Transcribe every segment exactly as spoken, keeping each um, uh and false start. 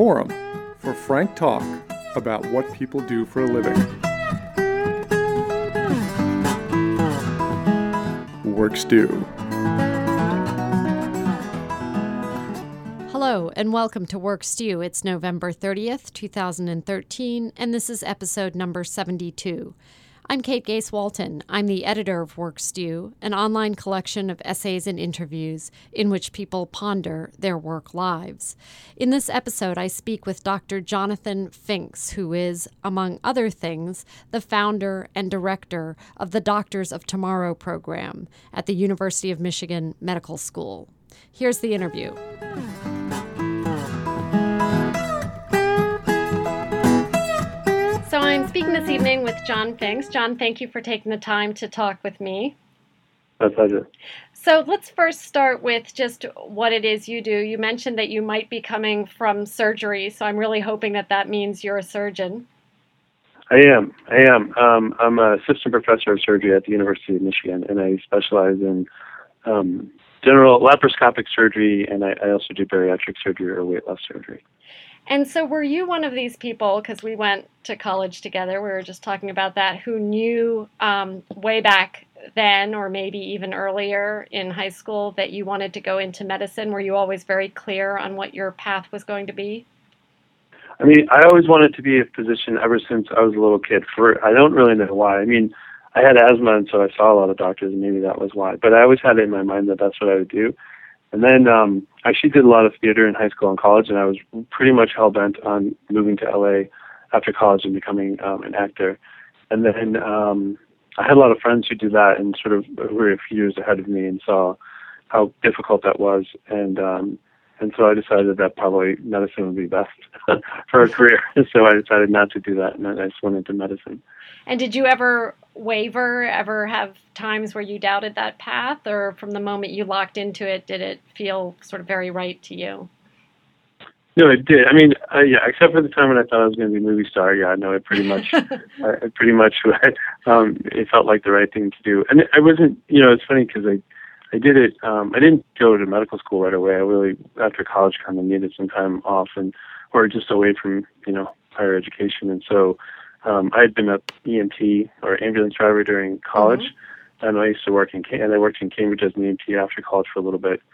forum for frank talk about what people do for a living. Work Stew. Hello and welcome to Work Stew. It's November thirtieth, two thousand thirteen, and this is episode number seventy-two. I'm Kate Gase Walton. I'm the editor of Work Stew, an online collection of essays and interviews in which people ponder their work lives. In this episode, I speak with Doctor Jonathan Finks, who is, among other things, the founder and director of the Doctors of Tomorrow program at the University of Michigan Medical School. Here's the interview. So I'm speaking this evening with John Finks. John, thank you for taking the time to talk with me. My pleasure. So let's first start with just what it is you do. You mentioned that you might be coming from surgery, so I'm really hoping that that means you're a surgeon. I am. I am. Um, I'm an assistant professor of surgery at the University of Michigan, and I specialize in um, general laparoscopic surgery, and I, I also do bariatric surgery or weight loss surgery. And so were you one of these people, because we went to college together, we were just talking about that, who knew um, way back then or maybe even earlier in high school that you wanted to go into medicine? Were you always very clear on what your path was going to be? I mean, I always wanted to be a physician ever since I was a little kid. For I don't really know why. I mean, I had asthma, and so I saw a lot of doctors, and maybe that was why. But I always had it in my mind that that's what I would do. And then um, I actually did a lot of theater in high school and college, and I was pretty much hell-bent on moving to L A after college and becoming um, an actor. And then um, I had a lot of friends who did that and sort of were a few years ahead of me and saw how difficult that was. And um, and so I decided that probably medicine would be best for a career. So I decided not to do that, and I just went into medicine. And did you ever waver, ever have times where you doubted that path, or from the moment you locked into it, did it feel sort of very right to you? No, it did. I mean, uh, yeah, except for the time when I thought I was going to be a movie star. Yeah, no, it pretty much, I, pretty much, um, it felt like the right thing to do. And I wasn't, you know, it's funny because I, I did it. Um, I didn't go to medical school right away. I really, after college, kind of needed some time off and, or just away from, you know, higher education. And so, um, I had been an E M T or ambulance driver during college, mm-hmm. and I used to work in, and I worked in Cambridge as an E M T after college for a little bit.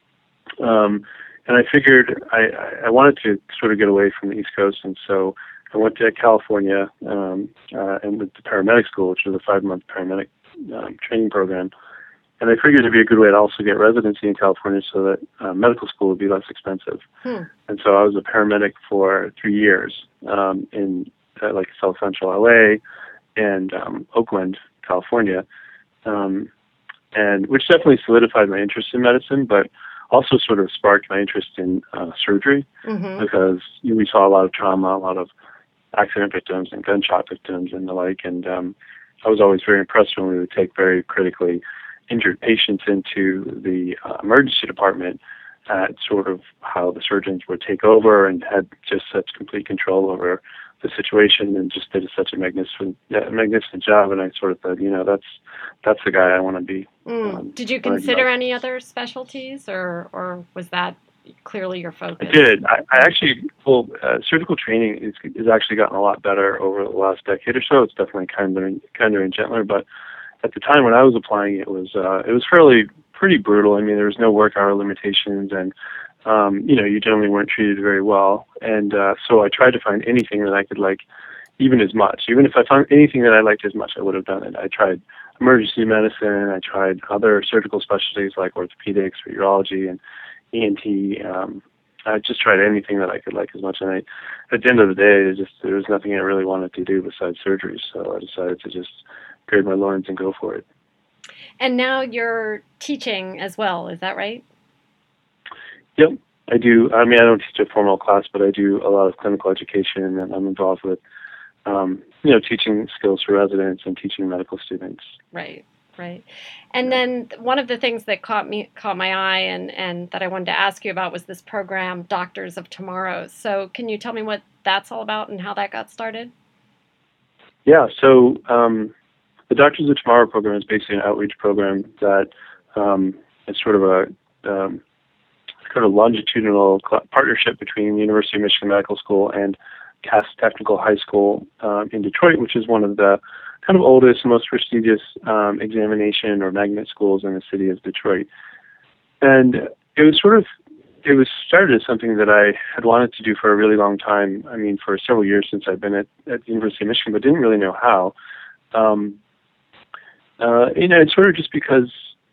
Um, and I figured I, I wanted to sort of get away from the East Coast, and so I went to California um, uh, and went to paramedic school, which was a five-month paramedic um, training program. And I figured it'd be a good way to also get residency in California so that uh, medical school would be less expensive. Hmm. And so I was a paramedic for three years um, in uh, like South Central L A and um, Oakland, California, um, and which definitely solidified my interest in medicine, but also sort of sparked my interest in uh, surgery mm-hmm. because you know, we saw a lot of trauma, a lot of accident victims and gunshot victims and the like. And um, I was always very impressed when we would take very critically injured patients into the uh, emergency department at sort of how the surgeons would take over and had just such complete control over the situation and just did such a magnificent, yeah, magnificent job. And I sort of thought, you know, that's that's the guy I want to be. Mm. Um, did you consider any other specialties, or or was that clearly your focus? I did. I, I actually, well, uh, surgical training is is actually gotten a lot better over the last decade or so. It's definitely kinder and kinder and gentler, but at the time when I was applying, it was uh, it was fairly pretty brutal. I mean, there was no work hour limitations, and um, you know, you generally weren't treated very well. And uh, so I tried to find anything that I could like, even as much. Even if I found anything that I liked as much, I would have done it. I tried emergency medicine. I tried other surgical specialties like orthopedics or urology and E N T. Um, I just tried anything that I could like as much. And I, at the end of the day, there just there was nothing I really wanted to do besides surgery. So I decided to just grade my loins and go for it. And now you're teaching as well, is that right? Yep, I do. I mean, I don't teach a formal class, but I do a lot of clinical education, and I'm involved with, um, you know, teaching skills for residents and teaching medical students. Right, right. And yeah. Then one of the things that caught me, caught my eye, and, and that I wanted to ask you about was this program, Doctors of Tomorrow. So, can you tell me what that's all about and how that got started? Yeah. So. Um, The Doctors of Tomorrow program is basically an outreach program that um, is sort of a, um, sort of longitudinal cl- partnership between the University of Michigan Medical School and Cass Technical High School um, in Detroit, which is one of the kind of oldest, most prestigious um, examination or magnet schools in the city of Detroit. And it was sort of, it was started as something that I had wanted to do for a really long time. I mean, for several years since I've been at, at the University of Michigan, but didn't really know how. Um, uh, you know, it's sort of just because,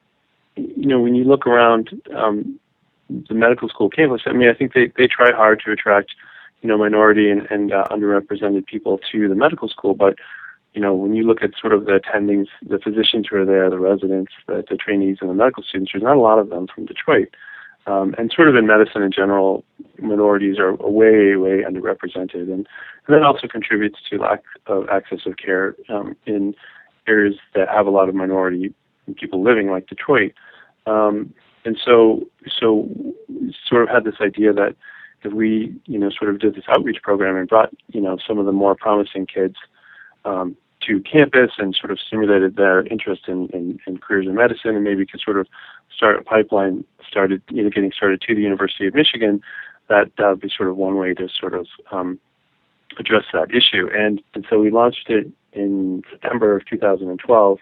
you know, when you look around um, the medical school campus, I mean, I think they, they try hard to attract, you know, minority and, and uh, underrepresented people to the medical school, but you know, when you look at sort of the attendings, the physicians who are there, the residents, the, the trainees, and the medical students, there's not a lot of them from Detroit. Um, and sort of in medicine in general, minorities are way, way underrepresented. And, and that also contributes to lack of access of care um, in areas that have a lot of minority people living, like Detroit. Um, and so, so sort of had this idea that if we, you know, sort of did this outreach program and brought, you know, some of the more promising kids um, to campus and sort of stimulated their interest in, in, in careers in medicine, and maybe could sort of start a pipeline, started, you know, getting started to the University of Michigan, that that would be sort of one way to sort of um, address that issue. And, and so we launched it in September of two thousand twelve,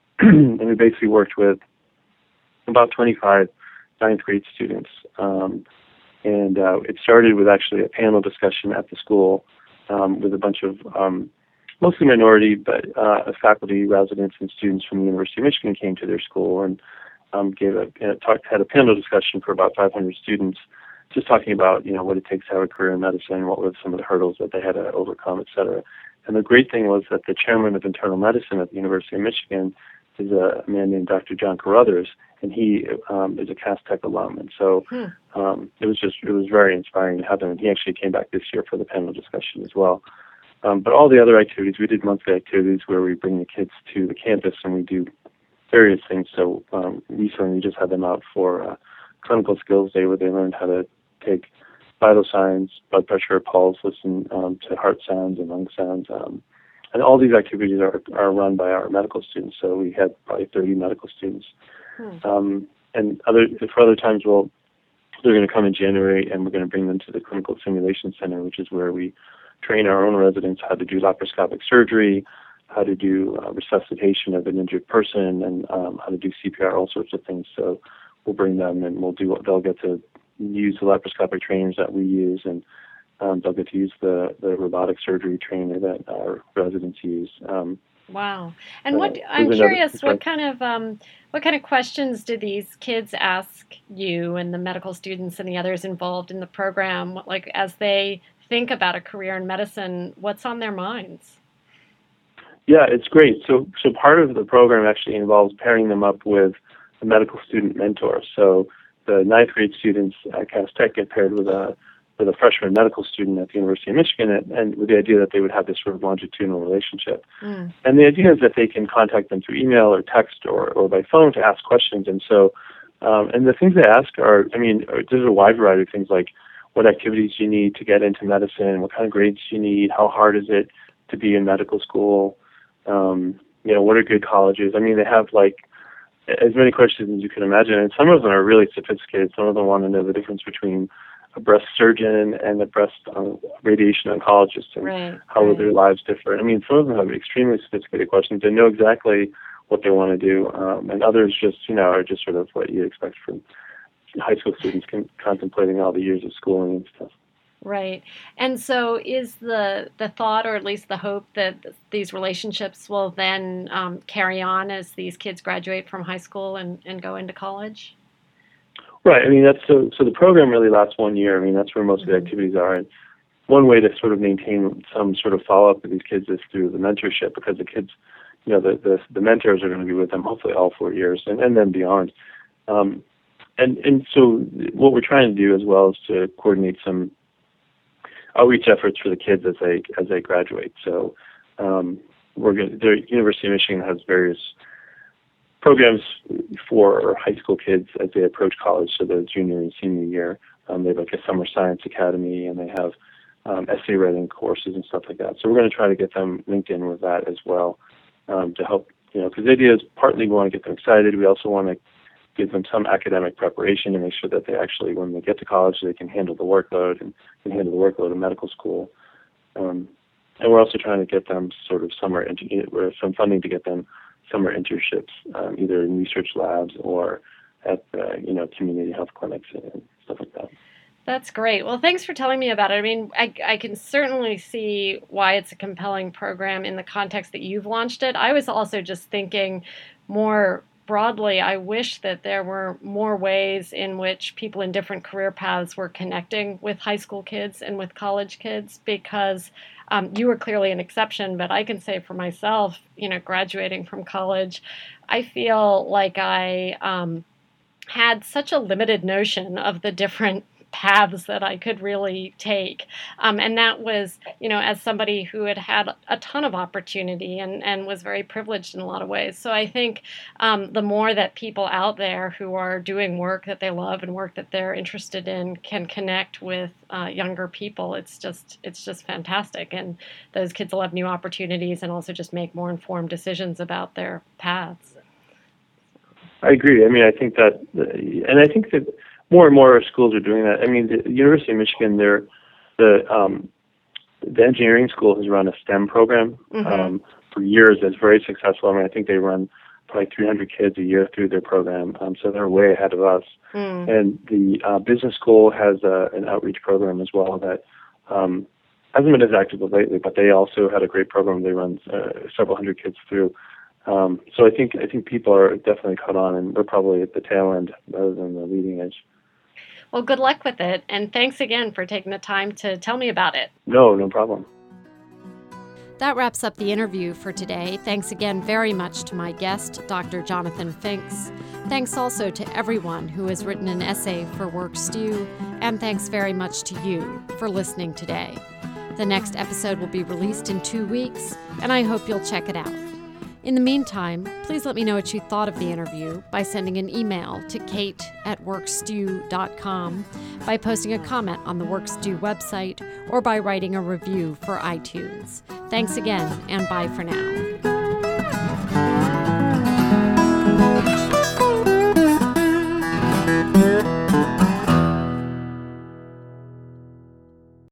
and we basically worked with about twenty-five ninth grade students. Um, and uh, it started with actually a panel discussion at the school um, with a bunch of um, mostly minority, but uh, faculty, residents, and students from the University of Michigan came to their school and um, gave a you know, talk, had a panel discussion for about five hundred students, just talking about you know what it takes to have a career in medicine, what were some of the hurdles that they had to overcome, et cetera. And the great thing was that the chairman of internal medicine at the University of Michigan is a man named Doctor John Carruthers, and he um, is a Cass Tech alum. And so Hmm. um, it was just it was very inspiring to have him. And he actually came back this year for the panel discussion as well. Um, but all the other activities, we did monthly activities where we bring the kids to the campus and we do various things. So um, recently we just had them out for uh, clinical skills day where they learned how to take vital signs, blood pressure, pulse, listen um, to heart sounds and lung sounds. Um, and all these activities are, are run by our medical students. So we had probably thirty medical students. Hmm. Um, and other for other times, well, they're going to come in January and we're going to bring them to the Clinical Simulation Center, which is where we train our own residents how to do laparoscopic surgery, how to do uh, resuscitation of an injured person, and um, how to do C P R, all sorts of things. So we'll bring them and we'll do. They'll get to use the laparoscopic trainers that we use, and um, they'll get to use the, the robotic surgery trainer that our residents use. Um, wow! And what uh, I'm another- curious, sorry. what kind of um, what kind of questions do these kids ask you and the medical students and the others involved in the program? What, like as they think about a career in medicine, what's on their minds? Yeah, it's great. So, so part of the program actually involves pairing them up with a medical student mentor. So the ninth grade students at Cass Tech get paired with a with a freshman medical student at the University of Michigan, and, and with the idea that they would have this sort of longitudinal relationship. Mm. And the idea is that they can contact them through email or text or, or by phone to ask questions. And so, um, and the things they ask are, I mean, there's a wide variety of things like what activities you need to get into medicine, what kind of grades you need, how hard is it to be in medical school, um, you know, what are good colleges? I mean, they have like as many questions as you can imagine, and some of them are really sophisticated. Some of them want to know the difference between a breast surgeon and a breast uh, radiation oncologist, and right, how right. would their lives differ. I mean, some of them have extremely sophisticated questions. They know exactly what they want to do, um, and others just, you know, are just sort of what you expect from high school students con- contemplating all the years of schooling and stuff. Right. And so is the the thought, or at least the hope, that these relationships will then um, carry on as these kids graduate from high school and, and go into college? Right. I mean, that's so, so the program really lasts one year. I mean, that's where most mm-hmm. of the activities are. And one way to sort of maintain some sort of follow-up with these kids is through the mentorship, because the kids, you know, the, the, the mentors are going to be with them hopefully all four years and, and then beyond. Um, and, and so what we're trying to do as well is to coordinate some outreach efforts for the kids as they as they graduate. So um, we're going. The University of Michigan has various programs for high school kids as they approach college. So the junior and senior year, um, they have like a summer science academy, and they have um, essay writing courses and stuff like that. So we're going to try to get them linked in with that as well um, to help. You know, because the idea is partly we want to get them excited. We also want to give them some academic preparation to make sure that they actually, when they get to college, they can handle the workload and can handle the workload of medical school. Um, and we're also trying to get them sort of summer, inter- some funding to get them summer internships, um, either in research labs or at uh, you know community health clinics and stuff like that. That's great. Well, thanks for telling me about it. I mean, I, I can certainly see why it's a compelling program in the context that you've launched it. I was also just thinking more broadly, I wish that there were more ways in which people in different career paths were connecting with high school kids and with college kids, because um, you were clearly an exception, but I can say for myself, you know, graduating from college, I feel like I um, had such a limited notion of the different paths that I could really take. Um, and that was, you know, as somebody who had had a ton of opportunity and, and was very privileged in a lot of ways. So I think um, the more that people out there who are doing work that they love and work that they're interested in can connect with uh, younger people, it's just, it's just fantastic. And those kids will have new opportunities and also just make more informed decisions about their paths. I agree. I mean, I think that, and I think that more and more schools are doing that. I mean, the University of Michigan, they're, the um, the engineering school has run a STEM program mm-hmm. um, for years that's very successful. I mean, I think they run probably three hundred kids a year through their program, um, so they're way ahead of us. Mm. And the uh, business school has uh, an outreach program as well that um, hasn't been as active lately, but they also had a great program they run uh, several hundred kids through. Um, so I think I think people are definitely caught on, and they're probably at the tail end rather than the leading edge. Well, good luck with it, and thanks again for taking the time to tell me about it. No, no problem. That wraps up the interview for today. Thanks again very much to my guest, Doctor Jonathan Finks. Thanks also to everyone who has written an essay for WorkStew, and thanks very much to you for listening today. The next episode will be released in two weeks, and I hope you'll check it out. In the meantime, please let me know what you thought of the interview by sending an email to kate at workstew dot com, by posting a comment on the WorkStew website, or by writing a review for iTunes. Thanks again, and bye for now.